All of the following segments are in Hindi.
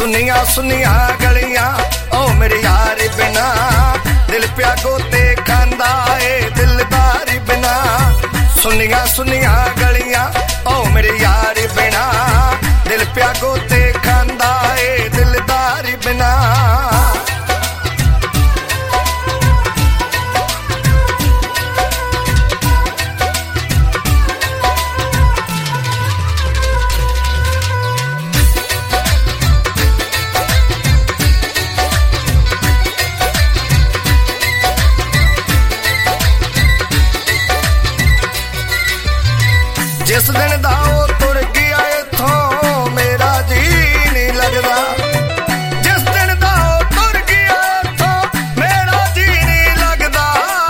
सुनिया सुनिया गलियां ओ मेरे यार बिना दिल प्या गोते खांदा ए दिलदार बिना सुनिया सुनिया गलियां ओ मेरे यार बिना दिल प्या गोते खांदा ए दिलदार बिना जिस दिन दा ओ तुर गया इथों मेरा जी नहीं लगदा जिस दिन दा ओ तुर गया इथों मेरा जी नहीं लगदा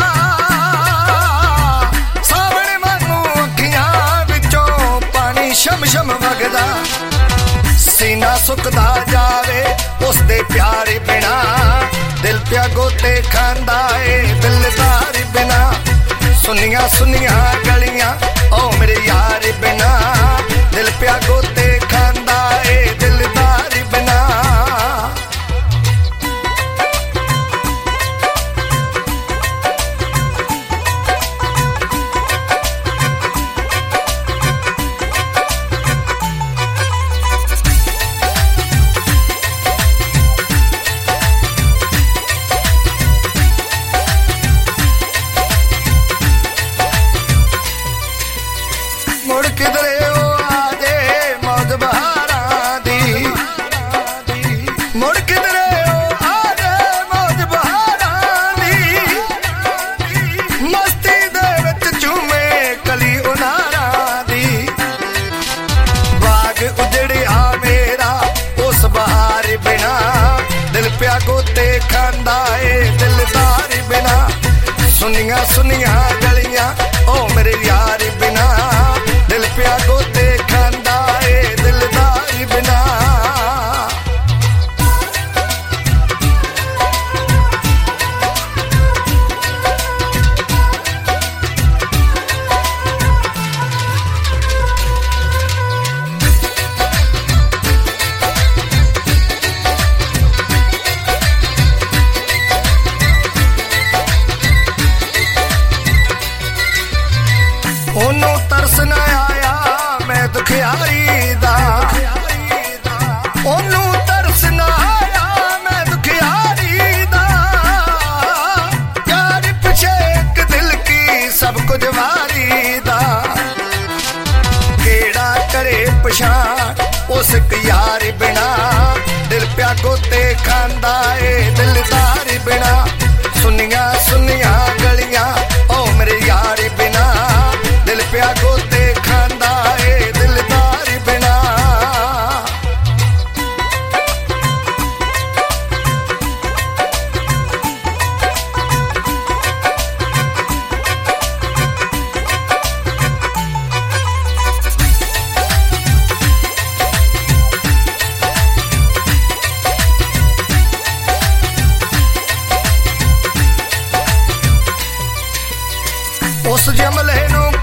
सावण वांगू अखियां विचों पानी शम शम वगदा सीना सुकदा जावे उसदे प्यार बिना दिल प्या गोते खांदा ए दिलदार बिना सुनिया सुनिया गलियां ओ मेरे यार बिना दिल प्या गोते खांदा ए दिलदार बिना मुड़ किधरे ओ आजे मौज बहारां दी मुड़ किधरे ओ आजे मौज बहारां दी मस्ती दे विच झूमे कली उनारां दी बाग उजड़िया मेरा उस बहार बिना दिल प्या गोते खांदा ए दिलदार बिना सुनिया सुनिया गलियां ओ मेरे यार बिना दिल प्या गोते खांदा ए दिलदार बिना ओनू तरस न आया मैं दुखियारी दा ओनू तरस न आया मैं दुखियारी दा यार पिछे एक दिल की सब कुछ वारी दा केड़ा करे पछाण उस यार बिना दिल प्या गोते खांदा ए दिलदार बिना सुनिया सुनिया गलियां ओ मेरे यार बिना दिल प्या गोते खांदा ए दिलदार बिना उस जमले नू